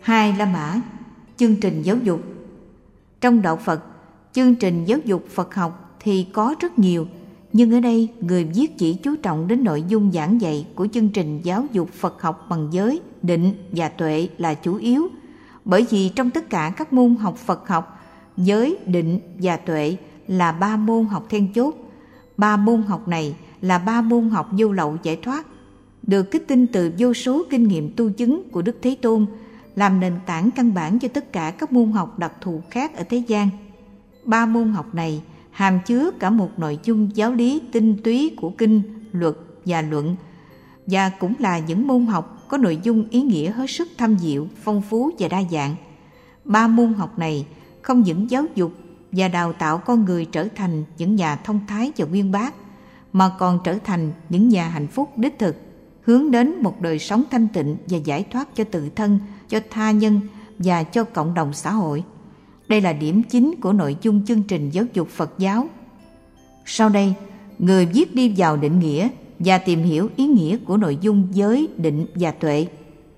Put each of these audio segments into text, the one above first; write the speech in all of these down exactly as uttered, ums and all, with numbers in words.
Hai La Mã, chương trình giáo dục. Trong đạo Phật, chương trình giáo dục Phật học thì có rất nhiều, nhưng ở đây người viết chỉ chú trọng đến nội dung giảng dạy của chương trình giáo dục Phật học bằng giới, định và tuệ là chủ yếu. Bởi vì trong tất cả các môn học Phật học, giới, định và tuệ là ba môn học then chốt. Ba môn học này là ba môn học vô lậu giải thoát, được kích tinh từ vô số kinh nghiệm tu chứng của Đức Thế Tôn, làm nền tảng căn bản cho tất cả các môn học đặc thù khác ở thế gian. Ba môn học này hàm chứa cả một nội dung giáo lý tinh túy của kinh, luật và luận, và cũng là những môn học có nội dung ý nghĩa hết sức thâm diệu, phong phú và đa dạng. Ba môn học này không những giáo dục và đào tạo con người trở thành những nhà thông thái và uyên bác, mà còn trở thành những nhà hạnh phúc đích thực, hướng đến một đời sống thanh tịnh và giải thoát cho tự thân, cho tha nhân và cho cộng đồng xã hội. Đây là điểm chính của nội dung chương trình giáo dục Phật giáo. Sau đây, người viết đi vào định nghĩa và tìm hiểu ý nghĩa của nội dung giới, định và tuệ.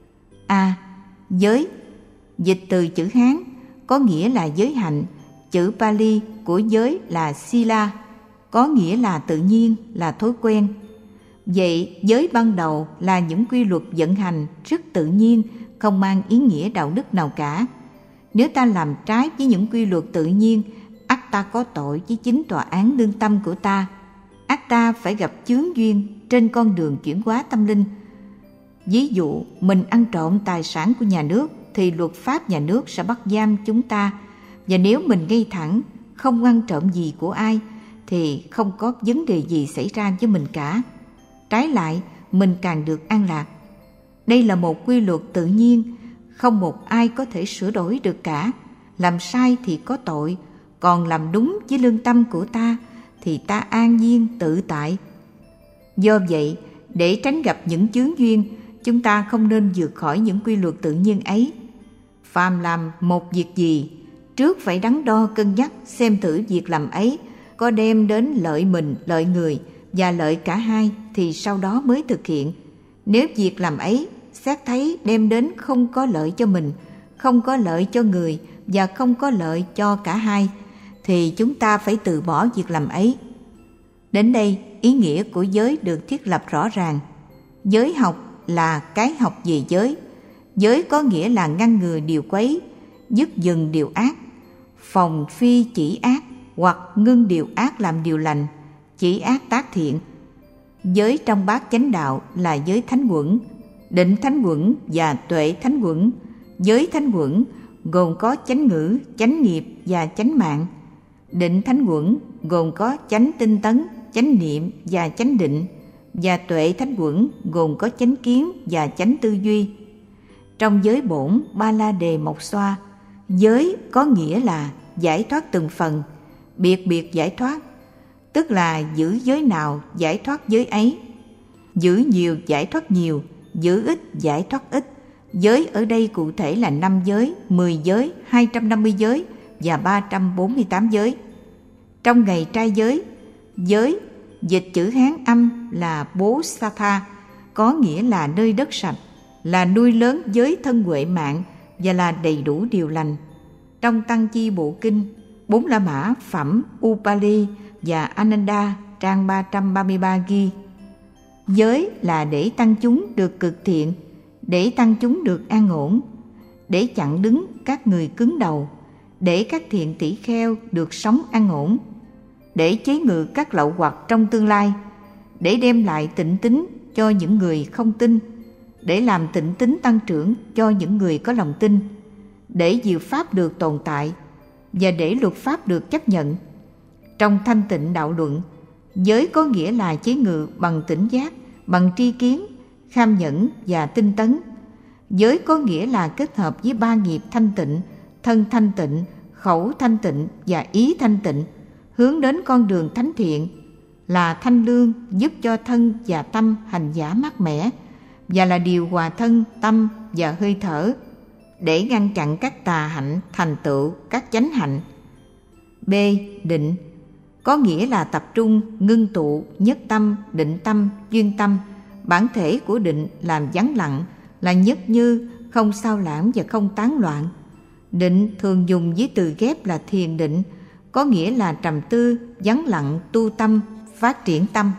A. Giới, dịch từ chữ Hán, có nghĩa là giới hạnh. Chữ Pali của giới là Sila, có nghĩa là tự nhiên, là thói quen. Vậy giới ban đầu là những quy luật vận hành rất tự nhiên, không mang ý nghĩa đạo đức nào cả. Nếu ta làm trái với những quy luật tự nhiên, ắt ta có tội với chính tòa án lương tâm của ta. Ắt ta phải gặp chướng duyên trên con đường chuyển hóa tâm linh. Ví dụ, mình ăn trộm tài sản của nhà nước thì luật pháp nhà nước sẽ bắt giam chúng ta. Và nếu mình ngay thẳng, không ăn trộm gì của ai, thì không có vấn đề gì xảy ra với mình cả. Trái lại, mình càng được an lạc. Đây là một quy luật tự nhiên, không một ai có thể sửa đổi được cả. Làm sai thì có tội, còn làm đúng với lương tâm của ta thì ta an nhiên tự tại. Do vậy, để tránh gặp những chướng duyên, chúng ta không nên vượt khỏi những quy luật tự nhiên ấy. Phàm làm một việc gì, trước phải đắn đo cân nhắc xem thử việc làm ấy có đem đến lợi mình, lợi người và lợi cả hai thì sau đó mới thực hiện. Nếu việc làm ấy xét thấy đem đến không có lợi cho mình, không có lợi cho người và không có lợi cho cả hai, thì chúng ta phải từ bỏ việc làm ấy. Đến đây, ý nghĩa của giới được thiết lập rõ ràng. Giới học là cái học về giới. Giới có nghĩa là ngăn ngừa điều quấy, dứt dừng điều ác, phòng phi chỉ ác, hoặc ngưng điều ác làm điều lành, chỉ ác tác thiện. Giới trong bát chánh đạo là giới thánh quẩn, định thánh quẩn và tuệ thánh quẩn. Giới thánh quẩn gồm có chánh ngữ, chánh nghiệp và chánh mạng. Định thánh quẩn gồm có chánh tinh tấn, chánh niệm và chánh định. Và tuệ thánh quẩn gồm có chánh kiến và chánh tư duy. Trong giới bổn Ba La Đề Mộc Xoa, giới có nghĩa là giải thoát từng phần, biệt biệt giải thoát, tức là giữ giới nào giải thoát giới ấy, giữ nhiều giải thoát nhiều, giữ ít giải thoát ít. Giới ở đây cụ thể là năm giới, mười giới, hai trăm năm mươi giới và ba trăm bốn mươi tám giới. Trong ngày trai giới, giới dịch chữ Hán âm là bố sa tha, có nghĩa là nơi đất sạch, là nuôi lớn giới thân huệ mạng và là đầy đủ điều lành. Trong Tăng Chi Bộ Kinh, Bốn La Mã phẩm Upali và Ananda trang ba trăm ba mươi ba ghi: giới là để tăng chúng được cực thiện, để tăng chúng được an ổn, để chặn đứng các người cứng đầu, để các thiện tỷ kheo được sống an ổn, để chế ngự các lậu hoặc trong tương lai, để đem lại tịnh tín cho những người không tin, để làm tịnh tín tăng trưởng cho những người có lòng tin, để diệu pháp được tồn tại và để luật pháp được chấp nhận. Trong Thanh Tịnh Đạo Luận, giới có nghĩa là chế ngự bằng tỉnh giác, bằng tri kiến, kham nhẫn và tinh tấn. Giới có nghĩa là kết hợp với ba nghiệp thanh tịnh, thân thanh tịnh, khẩu thanh tịnh và ý thanh tịnh, hướng đến con đường thánh thiện, là thanh lương giúp cho thân và tâm hành giả mát mẻ, và là điều hòa thân, tâm và hơi thở, để ngăn chặn các tà hạnh thành tựu các chánh hạnh. B. Định có nghĩa là tập trung, ngưng tụ, nhất tâm, định tâm, duyên tâm. Bản thể của định làm vắng lặng, là nhất như, không sao lãng và không tán loạn. Định thường dùng với từ ghép là thiền định, có nghĩa là trầm tư, vắng lặng, tu tâm, phát triển tâm.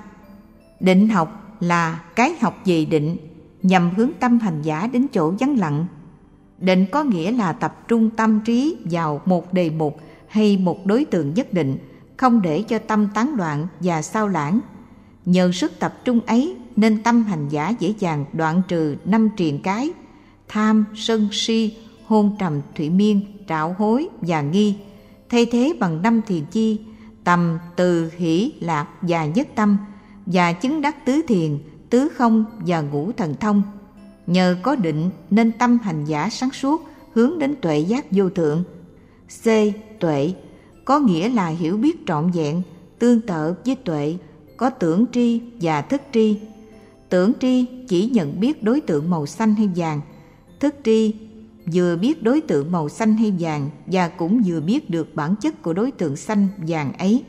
Định học là cái học về định, nhằm hướng tâm hành giả đến chỗ vắng lặng. Định có nghĩa là tập trung tâm trí vào một đề mục hay một đối tượng nhất định, không để cho tâm tán loạn và sao lãng. Nhờ sức tập trung ấy nên tâm hành giả dễ dàng đoạn trừ năm triền cái: tham, sân, si, hôn trầm, thụy miên, trạo hối và nghi, thay thế bằng năm thiền chi: tầm, từ, hỷ, lạc và nhất tâm, và chứng đắc tứ thiền, tứ không và ngũ thần thông. Nhờ có định nên tâm hành giả sáng suốt, hướng đến tuệ giác vô thượng. C. Tuệ có nghĩa là hiểu biết trọn vẹn, tương tự với tuệ có tưởng tri và thức tri. Tưởng tri chỉ nhận biết đối tượng màu xanh hay vàng, thức tri vừa biết đối tượng màu xanh hay vàng và cũng vừa biết được bản chất của đối tượng xanh vàng ấy.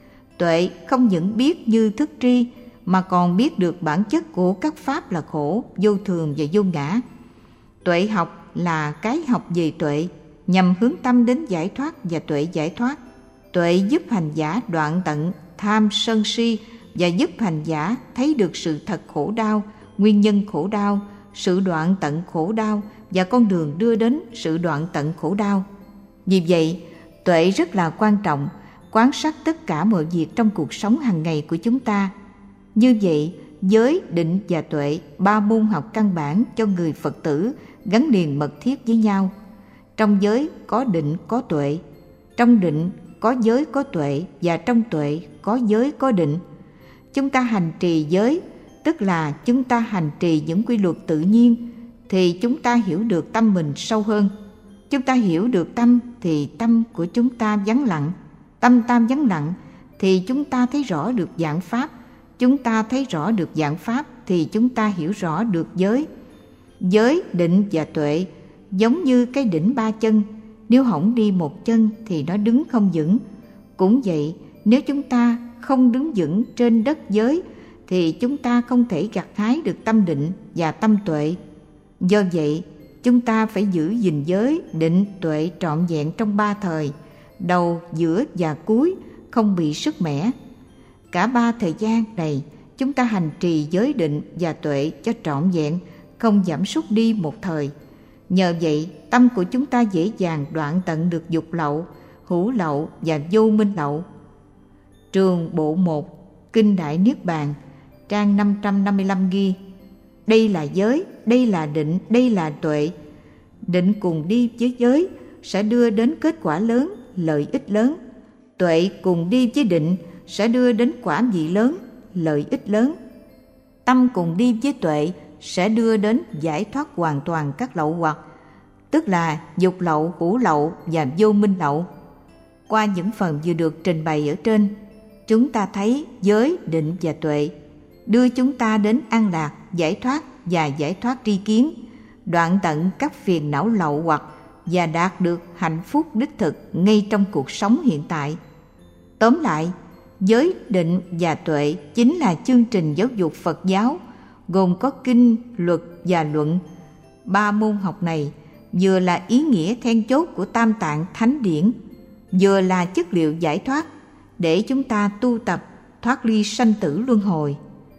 Tuệ không những biết như thức tri mà còn biết được bản chất của các pháp là khổ, vô thường và vô ngã. Tuệ học là cái học về tuệ, nhằm hướng tâm đến giải thoát và tuệ giải thoát. Tuệ giúp hành giả đoạn tận tham sân si và giúp hành giả thấy được sự thật khổ đau, nguyên nhân khổ đau, sự đoạn tận khổ đau và con đường đưa đến sự đoạn tận khổ đau. Vì vậy, tuệ rất là quan trọng, quan sát tất cả mọi việc trong cuộc sống hàng ngày của chúng ta. Như vậy, giới, định và tuệ, ba môn học căn bản cho người Phật tử gắn liền mật thiết với nhau. Trong giới có định có tuệ, trong định có giới có tuệ, và trong tuệ có giới có định. Chúng ta hành trì giới, tức là chúng ta hành trì những quy luật tự nhiên, thì chúng ta hiểu được tâm mình sâu hơn. Chúng ta hiểu được tâm thì tâm của chúng ta vắng lặng. Tâm ta vắng lặng thì chúng ta thấy rõ được dạng pháp. Chúng ta thấy rõ được dạng pháp thì chúng ta hiểu rõ được giới. Giới, định và tuệ giống như cái đỉnh ba chân, nếu hỏng đi một chân thì nó đứng không vững. Cũng vậy, nếu chúng ta không đứng vững trên đất giới thì chúng ta không thể gặt hái được tâm định và tâm tuệ. Do vậy, chúng ta phải giữ gìn giới, định, tuệ trọn vẹn trong ba thời, đầu, giữa và cuối, không bị sứt mẻ. Cả ba thời gian này, chúng ta hành trì giới, định và tuệ cho trọn vẹn, không giảm sút đi một thời. Nhờ vậy, tâm của chúng ta dễ dàng đoạn tận được dục lậu, hữu lậu và vô minh lậu. Trường bộ một, Kinh Đại Niết Bàn, trang năm trăm năm mươi lăm ghi: đây là giới, đây là định, đây là tuệ. Định cùng đi với giới sẽ đưa đến kết quả lớn, lợi ích lớn. Tuệ cùng đi với định sẽ đưa đến quả vị lớn, lợi ích lớn. Tâm cùng đi với tuệ sẽ đưa đến giải thoát hoàn toàn các lậu hoặc, tức là dục lậu, hữu lậu và vô minh lậu. Qua những phần vừa được trình bày ở trên, chúng ta thấy giới, định và tuệ đưa chúng ta đến an lạc, giải thoát và giải thoát tri kiến, đoạn tận các phiền não lậu hoặc và đạt được hạnh phúc đích thực ngay trong cuộc sống hiện tại. Tóm lại, giới, định và tuệ chính là chương trình giáo dục Phật giáo, gồm có kinh, luật và luận. Ba môn học này vừa là ý nghĩa then chốt của Tam Tạng Thánh Điển, vừa là chất liệu giải thoát để chúng ta tu tập thoát ly sanh tử luân hồi.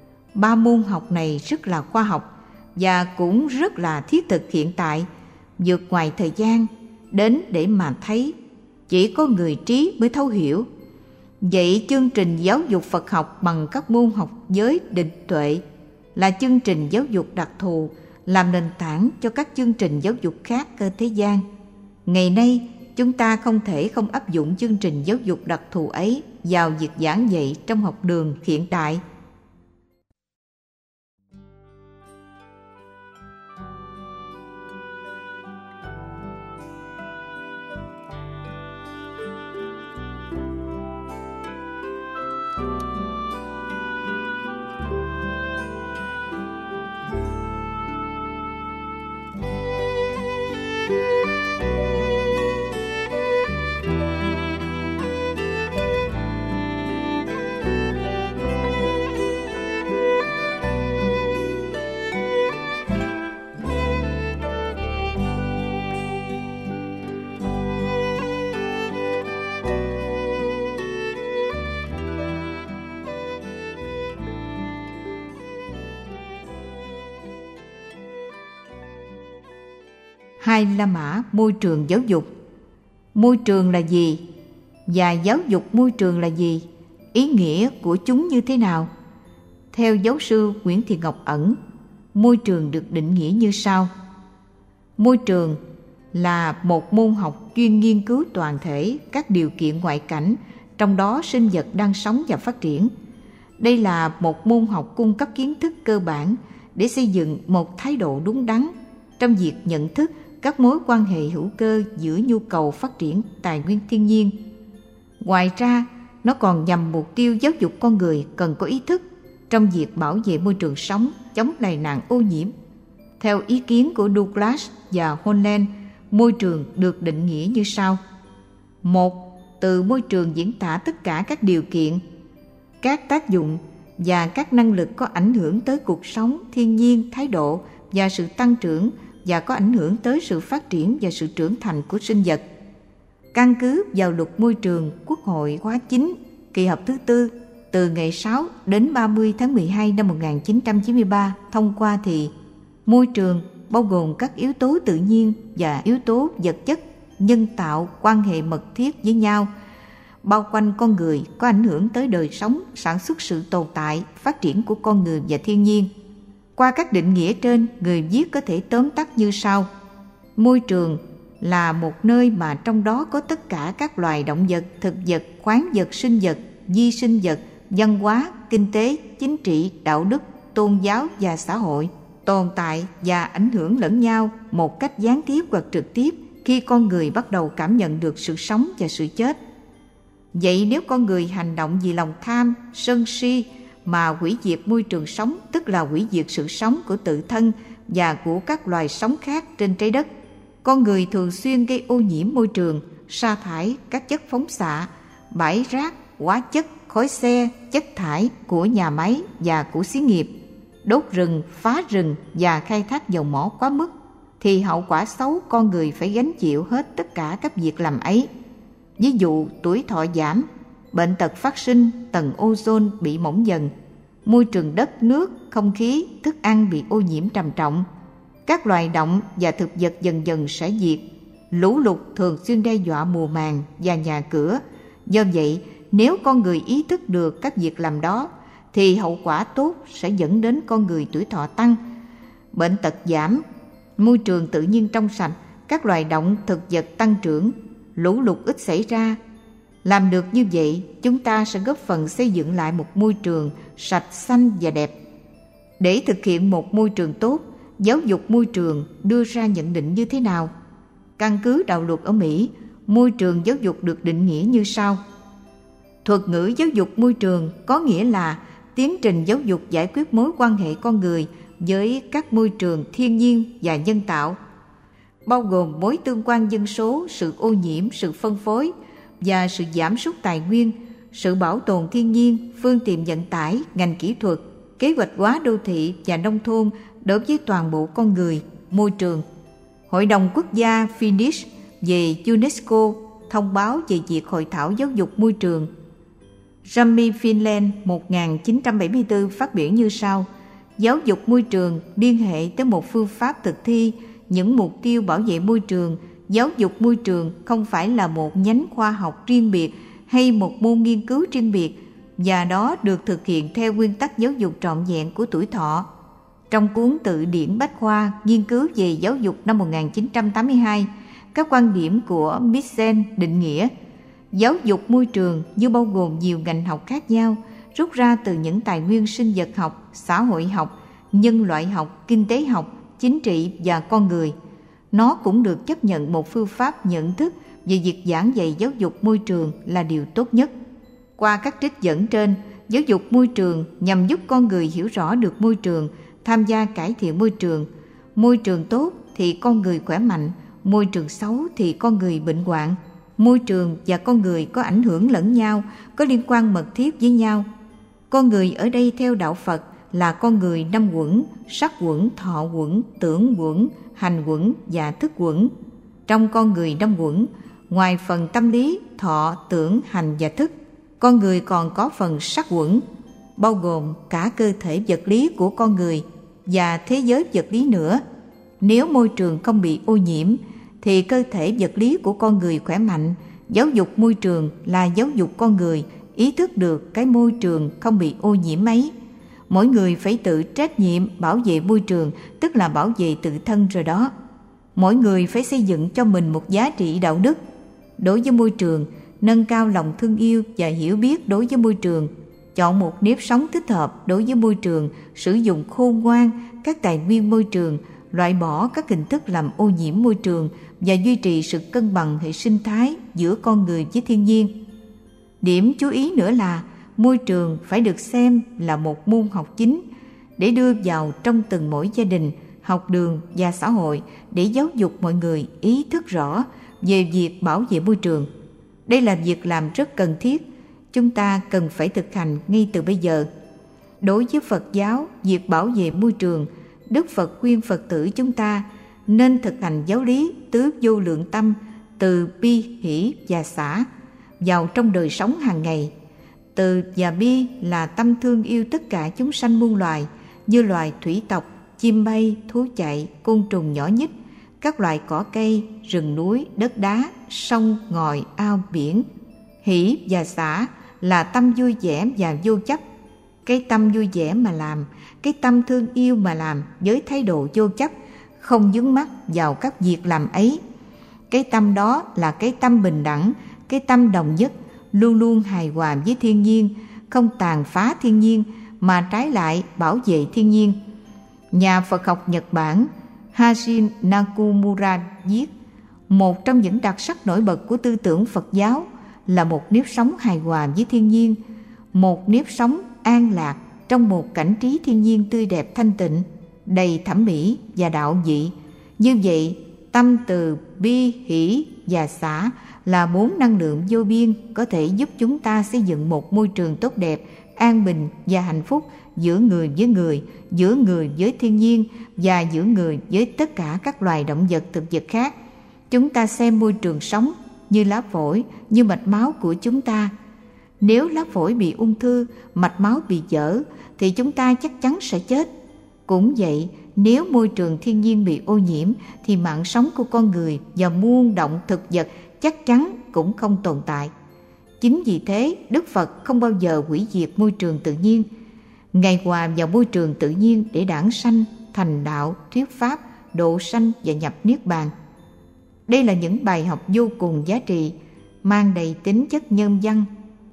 Ba môn học này rất là khoa học và cũng rất là thiết thực hiện tại, vượt ngoài thời gian đến để mà thấy. Chỉ có người trí mới thấu hiểu. Vậy chương trình giáo dục Phật học bằng các môn học giới, định, tuệ là chương trình giáo dục đặc thù, làm nền tảng cho các chương trình giáo dục khác ở thế gian. Ngày nay, chúng ta không thể không áp dụng chương trình giáo dục đặc thù ấy vào việc giảng dạy trong học đường hiện đại. hai La Mã môi trường giáo dục. Môi trường là gì? Và giáo dục môi trường là gì? Ý nghĩa của chúng như thế nào? Theo giáo sư Nguyễn Thị Ngọc Ẩn, môi trường được định nghĩa như sau. Môi trường là một môn học chuyên nghiên cứu toàn thể các điều kiện ngoại cảnh, trong đó sinh vật đang sống và phát triển. Đây là một môn học cung cấp kiến thức cơ bản để xây dựng một thái độ đúng đắn trong việc nhận thức các mối quan hệ hữu cơ giữa nhu cầu phát triển tài nguyên thiên nhiên. Ngoài ra, nó còn nhằm mục tiêu giáo dục con người cần có ý thức trong việc bảo vệ môi trường sống, chống lây nạn ô nhiễm. Theo ý kiến của Douglas và Holland, môi trường được định nghĩa như sau. Một, từ môi trường diễn tả tất cả các điều kiện, các tác dụng và các năng lực có ảnh hưởng tới cuộc sống, thiên nhiên, thái độ và sự tăng trưởng và có ảnh hưởng tới sự phát triển và sự trưởng thành của sinh vật. Căn cứ vào luật môi trường Quốc hội khóa chín, kỳ họp thứ tư, từ ngày sáu đến ba mươi tháng mười hai năm một nghìn chín trăm chín mươi ba thông qua thì môi trường bao gồm các yếu tố tự nhiên và yếu tố vật chất, nhân tạo, quan hệ mật thiết với nhau, bao quanh con người, có ảnh hưởng tới đời sống, sản xuất, sự tồn tại, phát triển của con người và thiên nhiên. Qua các định nghĩa trên, người viết có thể tóm tắt như sau. Môi trường là một nơi mà trong đó có tất cả các loài động vật, thực vật, khoáng vật, sinh vật, vi sinh vật, văn hóa, kinh tế, chính trị, đạo đức, tôn giáo và xã hội tồn tại và ảnh hưởng lẫn nhau một cách gián tiếp hoặc trực tiếp khi con người bắt đầu cảm nhận được sự sống và sự chết. Vậy nếu con người hành động vì lòng tham, sân si mà hủy diệt môi trường sống, tức là hủy diệt sự sống của tự thân và của các loài sống khác trên trái đất. Con người thường xuyên gây ô nhiễm môi trường, sa thải các chất phóng xạ, bãi rác, hóa chất, khói xe, chất thải của nhà máy và của xí nghiệp, đốt rừng, phá rừng và khai thác dầu mỏ quá mức, thì hậu quả xấu con người phải gánh chịu hết tất cả các việc làm ấy. Ví dụ tuổi thọ giảm, bệnh tật phát sinh, tầng ozone bị mỏng dần, môi trường đất, nước, không khí, thức ăn bị ô nhiễm trầm trọng, các loài động và thực vật dần dần sẽ diệt, lũ lụt thường xuyên đe dọa mùa màng và nhà cửa. Do vậy, nếu con người ý thức được các việc làm đó, thì hậu quả tốt sẽ dẫn đến con người tuổi thọ tăng, bệnh tật giảm, môi trường tự nhiên trong sạch, các loài động thực vật tăng trưởng, lũ lụt ít xảy ra. Làm được như vậy, chúng ta sẽ góp phần xây dựng lại một môi trường sạch, xanh và đẹp. Để thực hiện một môi trường tốt, giáo dục môi trường đưa ra nhận định như thế nào? Căn cứ đạo luật ở Mỹ, môi trường giáo dục được định nghĩa như sau. Thuật ngữ giáo dục môi trường có nghĩa là tiến trình giáo dục giải quyết mối quan hệ con người với các môi trường thiên nhiên và nhân tạo, bao gồm mối tương quan dân số, sự ô nhiễm, sự phân phối và sự giảm sút tài nguyên, sự bảo tồn thiên nhiên, phương tiện vận tải, ngành kỹ thuật, kế hoạch hóa đô thị và nông thôn đối với toàn bộ con người, môi trường. Hội đồng Quốc gia Finnish về UNESCO thông báo về việc hội thảo giáo dục môi trường. Rami Finland một nghìn chín trăm bảy mươi tư phát biểu như sau. Giáo dục môi trường liên hệ tới một phương pháp thực thi những mục tiêu bảo vệ môi trường. Giáo dục môi trường không phải là một nhánh khoa học riêng biệt hay một môn nghiên cứu riêng biệt, và đó được thực hiện theo nguyên tắc giáo dục trọn vẹn của tuổi thọ. Trong cuốn Từ điển Bách khoa nghiên cứu về giáo dục năm một nghìn chín trăm tám mươi hai, các quan điểm của Mitchell định nghĩa giáo dục môi trường như bao gồm nhiều ngành học khác nhau, rút ra từ những tài nguyên sinh vật học, xã hội học, nhân loại học, kinh tế học, chính trị và con người. Nó cũng được chấp nhận một phương pháp nhận thức về việc giảng dạy giáo dục môi trường là điều tốt nhất. Qua các trích dẫn trên, giáo dục môi trường nhằm giúp con người hiểu rõ được môi trường, tham gia cải thiện môi trường. Môi trường tốt thì con người khỏe mạnh, môi trường xấu thì con người bệnh hoạn. Môi trường và con người có ảnh hưởng lẫn nhau, có liên quan mật thiết với nhau. Con người ở đây theo đạo Phật là con người năm uẩn: sắc uẩn, thọ uẩn, tưởng uẩn, hành uẩn và thức uẩn. Trong con người năm uẩn, ngoài phần tâm lý, thọ, tưởng, hành và thức, con người còn có phần sắc uẩn, bao gồm cả cơ thể vật lý của con người và thế giới vật lý nữa. Nếu môi trường không bị ô nhiễm thì cơ thể vật lý của con người khỏe mạnh. Giáo dục môi trường là giáo dục con người ý thức được cái môi trường không bị ô nhiễm ấy. Mỗi người phải tự trách nhiệm bảo vệ môi trường, tức là bảo vệ tự thân rồi đó. Mỗi người phải xây dựng cho mình một giá trị đạo đức đối với môi trường, nâng cao lòng thương yêu và hiểu biết đối với môi trường, chọn một nếp sống thích hợp đối với môi trường, sử dụng khôn ngoan các tài nguyên môi trường, loại bỏ các hình thức làm ô nhiễm môi trường và duy trì sự cân bằng hệ sinh thái giữa con người với thiên nhiên. Điểm chú ý nữa là môi trường phải được xem là một môn học chính để đưa vào trong từng mỗi gia đình, học đường và xã hội để giáo dục mọi người ý thức rõ về việc bảo vệ môi trường. Đây là việc làm rất cần thiết, chúng ta cần phải thực hành ngay từ bây giờ. Đối với Phật giáo, việc bảo vệ môi trường, Đức Phật khuyên Phật tử chúng ta nên thực hành giáo lý tứ vô lượng tâm, từ bi, hỷ và xả vào trong đời sống hàng ngày. Từ và bi là tâm thương yêu tất cả chúng sanh muôn loài, như loài thủy tộc, chim bay, thú chạy, côn trùng nhỏ nhít, các loài cỏ cây, rừng núi, đất đá, sông, ngòi, ao, biển. Hỷ và xả là tâm vui vẻ và vô chấp. Cái tâm vui vẻ mà làm, cái tâm thương yêu mà làm với thái độ vô chấp, không vướng mắc vào các việc làm ấy. Cái tâm đó là cái tâm bình đẳng, cái tâm đồng nhất, luôn luôn hài hòa với thiên nhiên, không tàn phá thiên nhiên mà trái lại bảo vệ thiên nhiên. Nhà Phật học Nhật Bản Hashin Nakamura viết, một trong những đặc sắc nổi bật của tư tưởng Phật giáo là một nếp sống hài hòa với thiên nhiên, một nếp sống an lạc trong một cảnh trí thiên nhiên tươi đẹp thanh tịnh, đầy thẩm mỹ và đạo vị. Như vậy, tâm từ bi, hỷ và xả là bốn năng lượng vô biên có thể giúp chúng ta xây dựng một môi trường tốt đẹp, an bình và hạnh phúc giữa người với người, giữa người với thiên nhiên và giữa người với tất cả các loài động vật thực vật khác. Chúng ta xem môi trường sống như lá phổi, như mạch máu của chúng ta. Nếu lá phổi bị ung thư, mạch máu bị dở thì chúng ta chắc chắn sẽ chết. Cũng vậy, nếu môi trường thiên nhiên bị ô nhiễm thì mạng sống của con người và muôn động thực vật chắc chắn cũng không tồn tại. Chính vì thế, Đức Phật không bao giờ hủy diệt môi trường tự nhiên. Ngài hòa vào môi trường tự nhiên để đản sanh, thành đạo, thuyết pháp, độ sanh và nhập niết bàn. Đây là những bài học vô cùng giá trị, mang đầy tính chất nhân văn.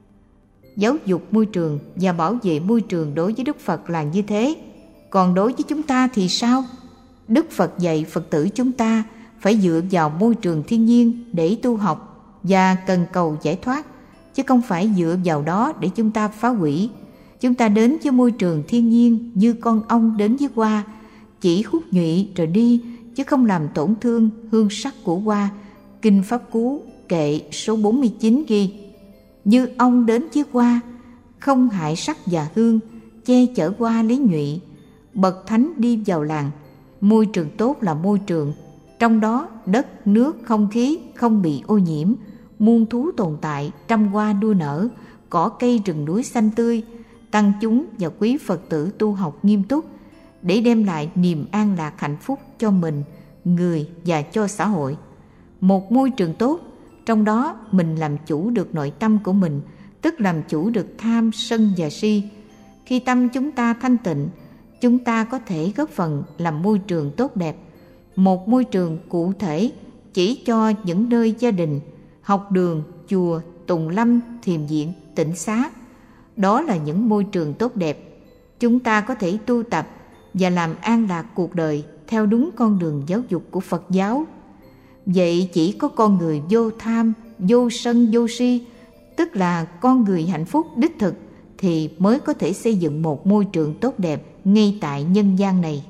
Giáo dục môi trường và bảo vệ môi trường đối với Đức Phật là như thế. Còn đối với chúng ta thì sao? Đức Phật dạy Phật tử chúng ta phải dựa vào môi trường thiên nhiên để tu học và cần cầu giải thoát, chứ không phải dựa vào đó để chúng ta phá hủy. Chúng ta đến với môi trường thiên nhiên như con ong đến với hoa, chỉ hút nhụy rồi đi, chứ không làm tổn thương hương sắc của hoa. Kinh Pháp Cú kệ số bốn mươi chín ghi: như ong đến với hoa, không hại sắc và hương, che chở hoa lấy nhụy. Bậc thánh đi vào làng. Môi trường tốt là môi trường trong đó đất, nước, không khí không bị ô nhiễm, muôn thú tồn tại, trăm hoa đua nở, cỏ cây rừng núi xanh tươi. Tăng chúng và quý Phật tử tu học nghiêm túc để đem lại niềm an lạc hạnh phúc cho mình, người và cho xã hội. Một môi trường tốt, trong đó mình làm chủ được nội tâm của mình, tức làm chủ được tham, sân và si. Khi tâm chúng ta thanh tịnh, chúng ta có thể góp phần làm môi trường tốt đẹp. Một môi trường cụ thể chỉ cho những nơi gia đình, học đường, chùa, tùng lâm, thiền viện, tịnh xá. Đó là những môi trường tốt đẹp. Chúng ta có thể tu tập và làm an lạc cuộc đời theo đúng con đường giáo dục của Phật giáo. Vậy chỉ có con người vô tham, vô sân, vô si, tức là con người hạnh phúc đích thực, thì mới có thể xây dựng một môi trường tốt đẹp ngay tại nhân gian này.